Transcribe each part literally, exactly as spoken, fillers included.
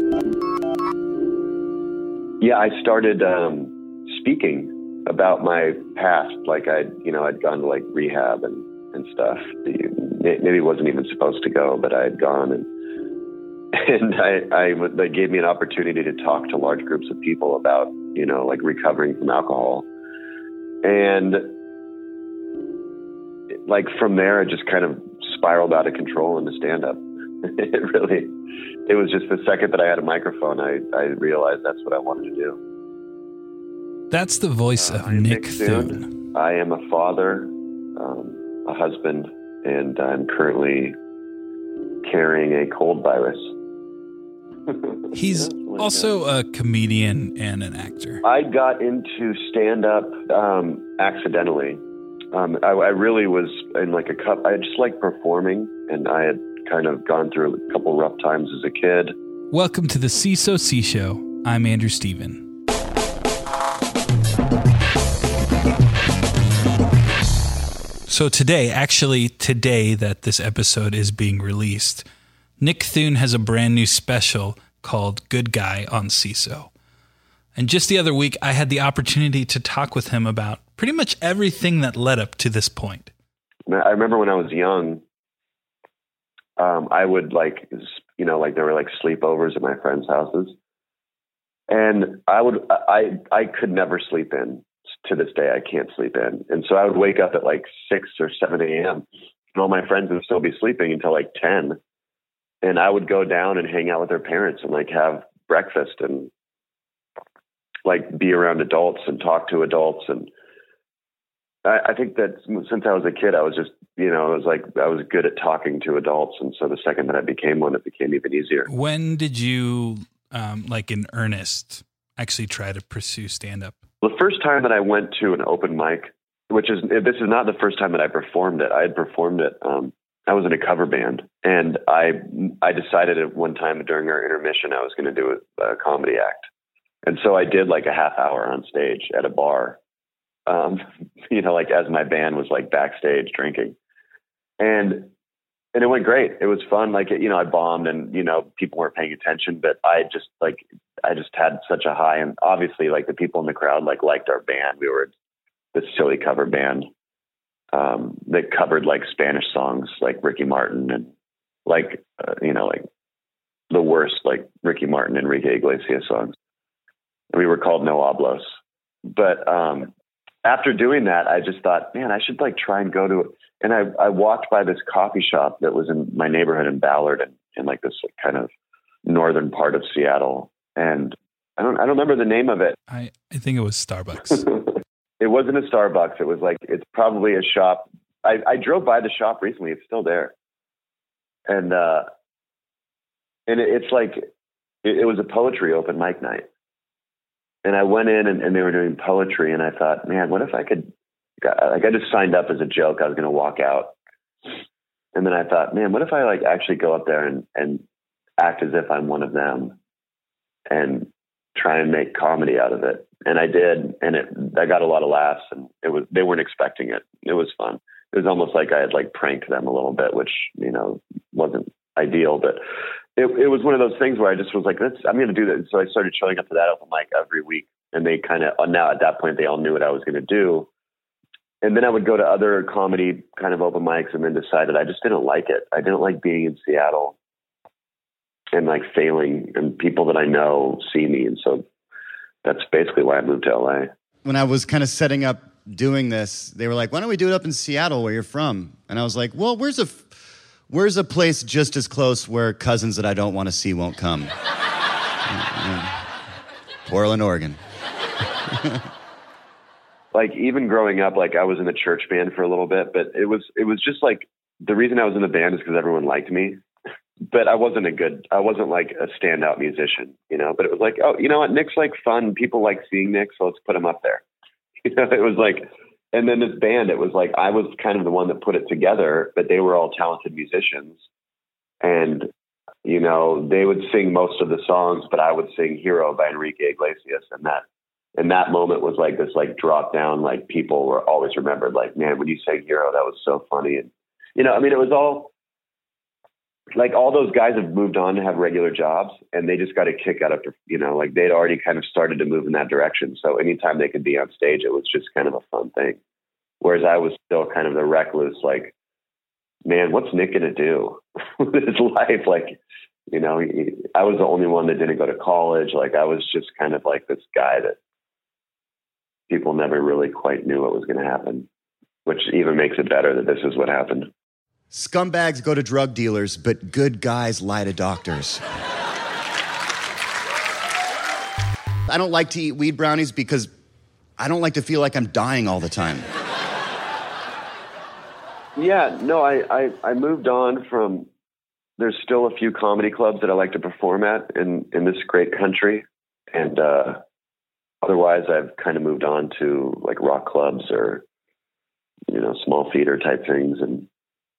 Yeah, I started um, speaking about my past. Like I'd, you know, I'd gone to like rehab and, and stuff. Maybe wasn't even supposed to go, but I had gone, and and I, I they gave me an opportunity to talk to large groups of people about, you know, like recovering from alcohol. And like from there, it just kind of spiraled out of control into stand-up. It really, it was just the second that I had a microphone, I, I realized that's what I wanted to do. That's the voice uh, of Nick Thune. I am a father, um, a husband, and I'm currently carrying a cold virus. He's yeah, also a comedian and an actor. I got into stand-up um, accidentally. Um, I, I really was in like a cup. I just like performing, and I had kind of gone through a couple rough times as a kid. Welcome to the C S O C Show. I'm Andrew Steven. So today, actually today that this episode is being released, Nick Thune has a brand new special called Good Guy on C S O. And just the other week, I had the opportunity to talk with him about pretty much everything that led up to this point. I remember when I was young, um, I would like, you know, like there were like sleepovers at my friends' houses. And I would, I, I could never sleep in. To this day, I can't sleep in. And so I would wake up at like six or seven a.m. and all my friends would still be sleeping until like ten. And I would go down and hang out with their parents and like have breakfast and like be around adults and talk to adults. And I, I think that since I was a kid, I was just, you know, I was like, I was good at talking to adults. And so the second that I became one, it became even easier. When did you, um, like in earnest, actually try to pursue stand-up? The first time that I went to an open mic, which is, this is not the first time that I performed it. I had performed it. Um, I was in a cover band, and I I decided at one time during our intermission I was going to do a, a comedy act. And so I did like a half hour on stage at a bar, um, you know, like as my band was like backstage drinking. And and it went great. It was fun. Like, you know, I bombed and, you know, people weren't paying attention, but I just like, I just had such a high, and obviously like the people in the crowd, like liked our band. We were this silly cover band um, that covered like Spanish songs, like Ricky Martin and like, uh, you know, like the worst, like Ricky Martin, Enrique Iglesias songs. And we were called No Hablos. But um, after doing that, I just thought, man, I should like try and go to, and I, I walked by this coffee shop that was in my neighborhood in Ballard, and in like this kind of northern part of Seattle. And I don't, I don't remember the name of it. I, I think it was Starbucks. It wasn't a Starbucks. It was like, it's probably a shop. I, I drove by the shop recently. It's still there. And, uh, and it, it's like, it, it was a poetry open mic night. And I went in and, and they were doing poetry. And I thought, man, what if I could, like, I just signed up as a joke. I was going to walk out. And then I thought, man, what if I like actually go up there and, and act as if I'm one of them and try and make comedy out of it. And I did. And it, I got a lot of laughs, and it was, they weren't expecting it. It was fun. It was almost like I had like pranked them a little bit, which, you know, wasn't ideal, but it, it was one of those things where I just was like, Let's, I'm going to do that. So I started showing up to that open mic every week, and they kind of, now at that point, they all knew what I was going to do. And then I would go to other comedy kind of open mics, and then decided I just didn't like it. I didn't like being in Seattle and like failing, and people that I know see me. And so that's basically why I moved to L A. When I was kind of setting up doing this, they were like, why don't we do it up in Seattle where you're from? And I was like, well, where's a, where's a place just as close where cousins that I don't want to see won't come? Portland, Oregon. Like even growing up, like I was in the church band for a little bit, but it was, it was just like, the reason I was in the band is because everyone liked me. But I wasn't a good, I wasn't like a standout musician, you know, but it was like, oh, you know what? Nick's like fun. People like seeing Nick, so let's put him up there. You know, it was like, and then this band, it was like, I was kind of the one that put it together, but they were all talented musicians. And, you know, they would sing most of the songs, but I would sing Hero by Enrique Iglesias. And that, and that moment was like this, like drop down, like people were always remembered, like, man, when you sang Hero, that was so funny. And, you know, I mean, it was all, like all those guys have moved on to have regular jobs, and they just got a kick out of, you know, like they'd already kind of started to move in that direction. So anytime they could be on stage, it was just kind of a fun thing. Whereas I was still kind of the recluse, like, man, what's Nick going to do with his life? Like, you know, he, I was the only one that didn't go to college. Like I was just kind of like this guy that people never really quite knew what was going to happen, which even makes it better that this is what happened. Scumbags go to drug dealers, but good guys lie to doctors. I don't like to eat weed brownies because I don't like to feel like I'm dying all the time. Yeah, no, I, I, I moved on from, there's still a few comedy clubs that I like to perform at in, in this great country. And uh, otherwise I've kind of moved on to like rock clubs or, you know, small theater type things. And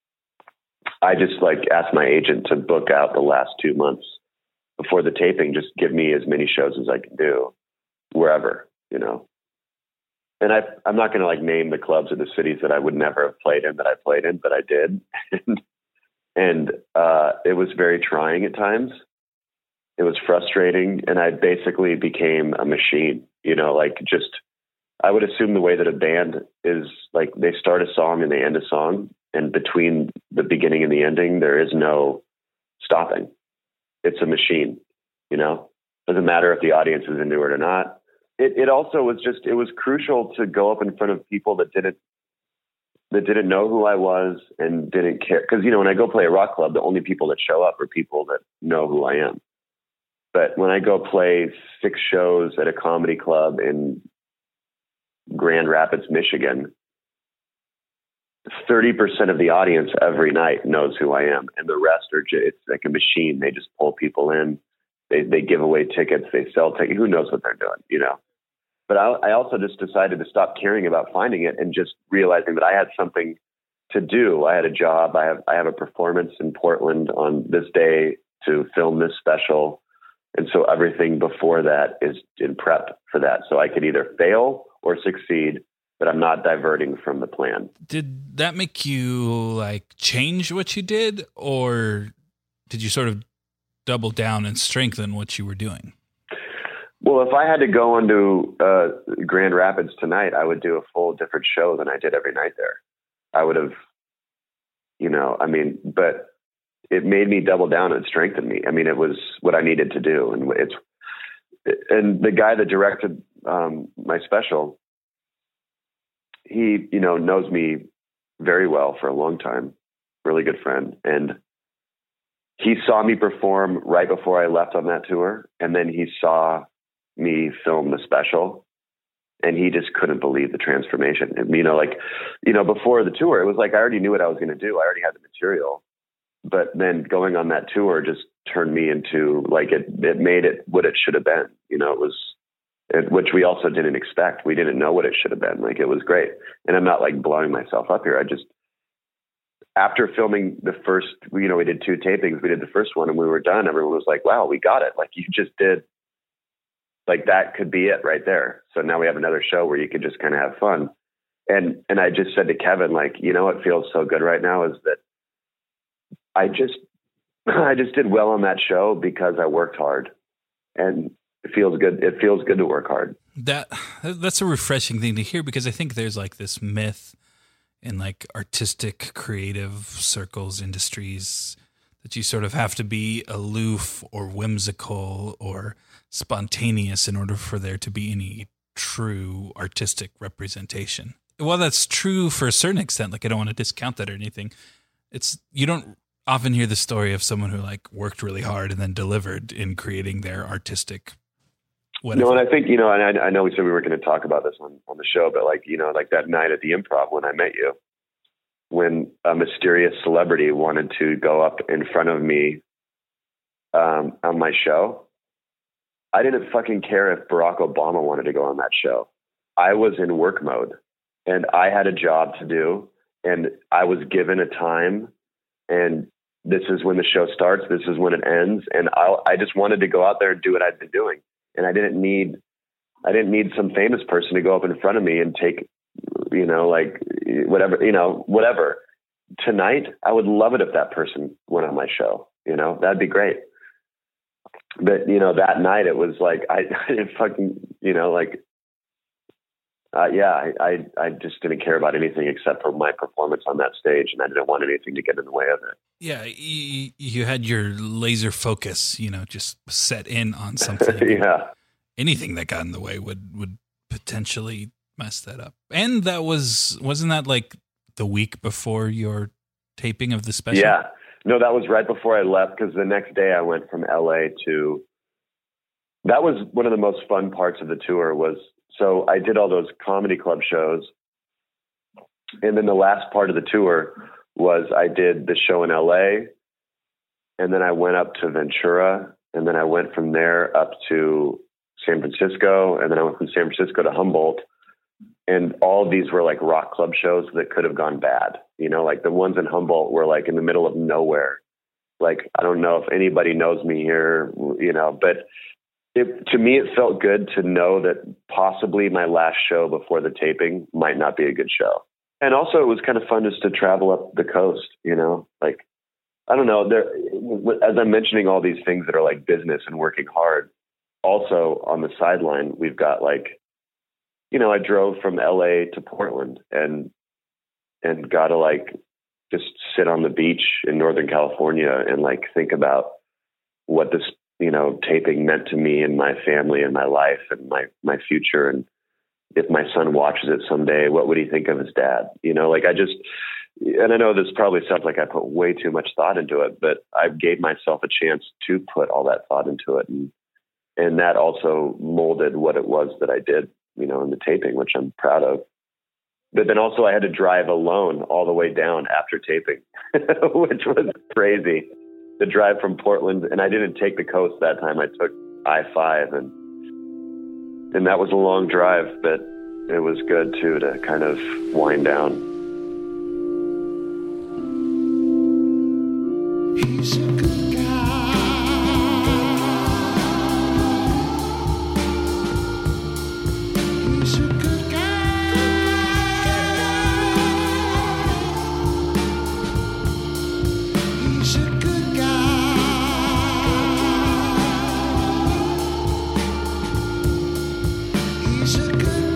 I just like asked my agent to book out the last two months before the taping. Just give me as many shows as I can do wherever, you know. And I, I'm not going to like name the clubs or the cities that I would never have played in that I played in, but I did. and and uh, it was very trying at times. It was frustrating. And I basically became a machine, you know, like just, I would assume the way that a band is like they start a song and they end a song. And between the beginning and the ending, there is no stopping. It's a machine, you know, doesn't matter if the audience is into it or not. It, it also was just, it was crucial to go up in front of people that didn't, that didn't know who I was and didn't care. Cause you know, when I go play a rock club, the only people that show up are people that know who I am. But when I go play six shows at a comedy club in Grand Rapids, Michigan, thirty percent of the audience every night knows who I am. And the rest are just, it's like a machine. They just pull people in. They they give away tickets. They sell tickets. Who knows what they're doing, you know? But I, I also just decided to stop caring about finding it and just realizing that I had something to do. I had a job. I have, I have a performance in Portland on this day to film this special. And so everything before that is in prep for that. So I could either fail or succeed, but I'm not diverting from the plan. Did that make you like change what you did, or did you sort of double down and strengthen what you were doing? Well, if I had to go into uh, Grand Rapids tonight, I would do a full different show than I did every night there. I would have, you know, I mean, but it made me double down and strengthen me. I mean, it was what I needed to do. And it's, and the guy that directed um, my special, he, you know, knows me very well for a long time, really good friend. And he saw me perform right before I left on that tour. And then he saw me film the special and he just couldn't believe the transformation. And, you know, like, you know, before the tour, it was like, I already knew what I was going to do. I already had the material, but then going on that tour just turned me into like, it, it made it what it should have been. You know, it was, it, which we also didn't expect. We didn't know what it should have been. Like, it was great. And I'm not like blowing myself up here. I just, after filming the first, you know, we did two tapings, we did the first one and we were done. Everyone was like, wow, we got it. Like, you just did, like, that could be it right there. So now we have another show where you could just kind of have fun. And, and I just said to Kevin, like, you know, what feels so good right now is that I just, I just did well on that show because I worked hard, and it feels good. It feels good to work hard. That that's a refreshing thing to hear, because I think there's like this myth in like artistic, creative circles, industries, that you sort of have to be aloof or whimsical or spontaneous in order for there to be any true artistic representation. Well, that's true for a certain extent. Like, I don't want to discount that or anything. It's, you don't often hear the story of someone who like worked really hard and then delivered in creating their artistic whatever. No, and I think, you know, and I, I know we said we were going to talk about this on, on the show, but like, you know, like that night at the Improv when I met you, when a mysterious celebrity wanted to go up in front of me um, on my show, I didn't fucking care if Barack Obama wanted to go on that show. I was in work mode and I had a job to do, and I was given a time, and this is when the show starts. This is when it ends. And I, I just wanted to go out there and do what I'd been doing. And I didn't need, I didn't need some famous person to go up in front of me and take, you know, like whatever, you know, whatever. tonight, I would love it if that person went on my show. You know, that'd be great. But, you know, that night it was like, I, I didn't fucking, you know, like, uh, yeah, I, I, I just didn't care about anything except for my performance on that stage. And I didn't want anything to get in the way of it. Yeah. You, you had your laser focus, you know, just set in on something. Yeah. Anything that got in the way would, would potentially mess that up. And that was, wasn't that like the week before your taping of the special? Yeah. No, that was right before I left, because the next day I went from L A to, that was one of the most fun parts of the tour was, so I did all those comedy club shows. And then the last part of the tour was I did the show in L A, and then I went up to Ventura, and then I went from there up to San Francisco, and then I went from San Francisco to Humboldt. And all of these were like rock club shows that could have gone bad. You know, like the ones in Humboldt were like in the middle of nowhere. Like, I don't know if anybody knows me here, you know, but it, to me, it felt good to know that possibly my last show before the taping might not be a good show. And also it was kind of fun just to travel up the coast, you know, like, I don't know, there, as I'm mentioning all these things that are like business and working hard, also on the sideline, we've got like, you know, I drove from L A to Portland and, and got to like just sit on the beach in Northern California and like think about what this, you know, taping meant to me and my family and my life and my, my future. And if my son watches it someday, what would he think of his dad? You know, like I just, and I know this probably sounds like I put way too much thought into it, but I gave myself a chance to put all that thought into it. And, and that also molded what it was that I did, you know, in the taping, which I'm proud of. But then also I had to drive alone all the way down after taping, which was crazy. The drive from Portland, and I didn't take the coast that time. I took I five, and and that was a long drive, but it was good too to kind of wind down. He's a good guy. He's a good guy. He's a good guy. He's a good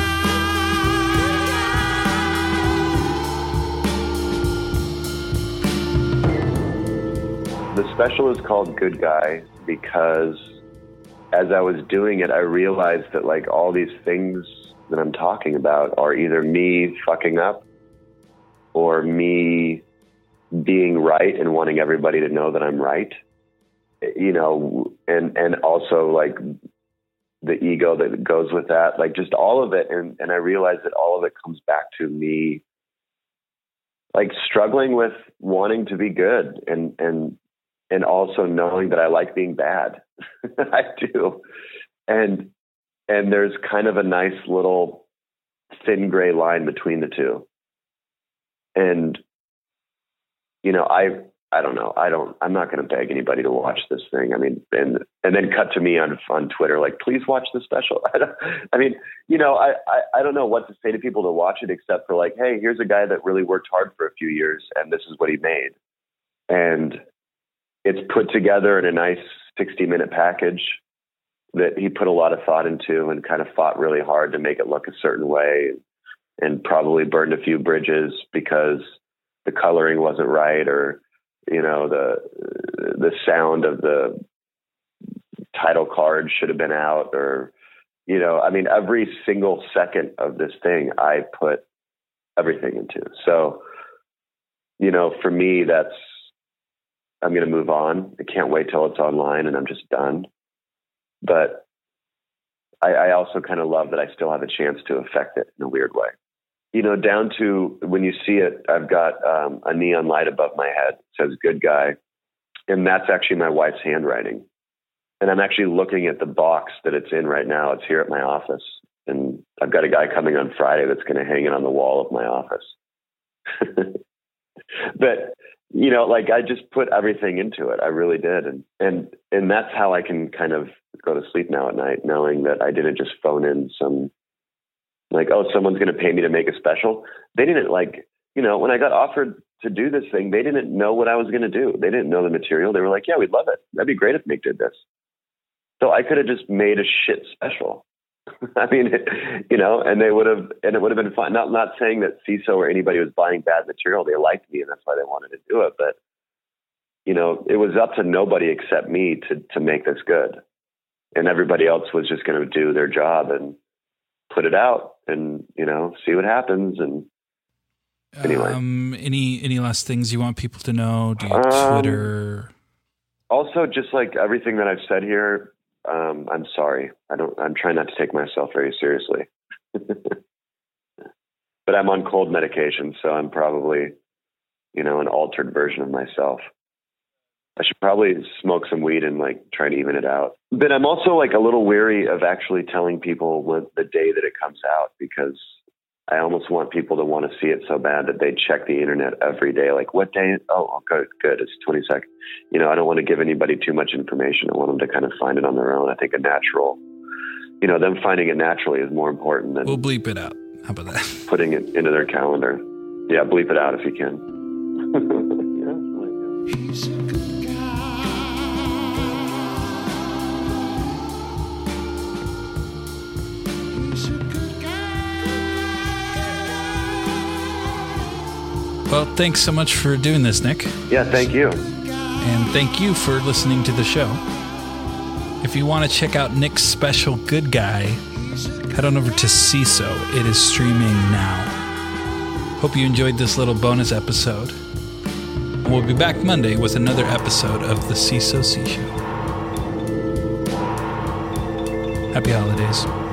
guy. The special is called Good Guy because as I was doing it, I realized that like all these things that I'm talking about are either me fucking up or me being right and wanting everybody to know that I'm right, you know, and, and also like the ego that goes with that, like just all of it. And, and I realized that all of it comes back to me, like struggling with wanting to be good and, and, and also knowing that I like being bad. I do. And, and there's kind of a nice little thin gray line between the two. And, you know, I, I don't know. I don't, I'm not going to beg anybody to watch this thing. I mean, and, and then cut to me on, on Twitter, like, please watch the special. I, don't, I mean, you know, I, I, I don't know what to say to people to watch it, except for like, hey, here's a guy that really worked hard for a few years and this is what he made. And it's put together in a nice sixty minute package that he put a lot of thought into and kind of fought really hard to make it look a certain way, and probably burned a few bridges because the coloring wasn't right, or, you know, the, the sound of the title card should have been out, or, you know, I mean, every single second of this thing, I put everything into. So, you know, for me, that's, I'm going to move on. I can't wait till it's online and I'm just done. But I, I also kind of love that I still have a chance to affect it in a weird way. You know, down to when you see it, I've got um, a neon light above my head. It says Good Guy. And that's actually my wife's handwriting. And I'm actually looking at the box that it's in right now. It's here at my office. And I've got a guy coming on Friday that's going to hang it on the wall of my office. But, you know, like I just put everything into it. I really did. And, and, and that's how I can kind of go to sleep now at night, knowing that I didn't just phone in some, like, oh, someone's going to pay me to make a special. They didn't, like, you know, when I got offered to do this thing, they didn't know what I was going to do. They didn't know the material. They were like, yeah, we'd love it. That'd be great if Nick did this. So I could have just made a shit special. I mean, you know, and they would have, and it would have been fun. Not, not saying that C I S O or anybody was buying bad material. They liked me and that's why they wanted to do it. But, you know, it was up to nobody except me to, to make this good. And everybody else was just going to do their job and put it out and, you know, see what happens. And anyway. Um, any, any last things you want people to know? Do you um, Twitter? Also, just like everything that I've said here, um, I'm sorry. I don't, I'm trying not to take myself very seriously, but I'm on cold medication. So I'm probably, you know, an altered version of myself. I should probably smoke some weed and like try to even it out. But I'm also like a little weary of actually telling people what, the day that it comes out, because I almost want people to want to see it so bad that they check the internet every day. Like, what day? Oh, good, good. It's twenty-second. You know, I don't want to give anybody too much information. I want them to kind of find it on their own. I think a natural, you know, them finding it naturally is more important than we'll bleep it out. How about that? Putting it into their calendar. Yeah, bleep it out if you can. Yeah, he's a good Well, thanks so much for doing this, Nick. Yeah, thank you. And thank you for listening to the show. If you want to check out Nick's special Good Guy, head on over to C I S O. It is streaming now. Hope you enjoyed this little bonus episode. And we'll be back Monday with another episode of the C I S O C Show. Happy holidays.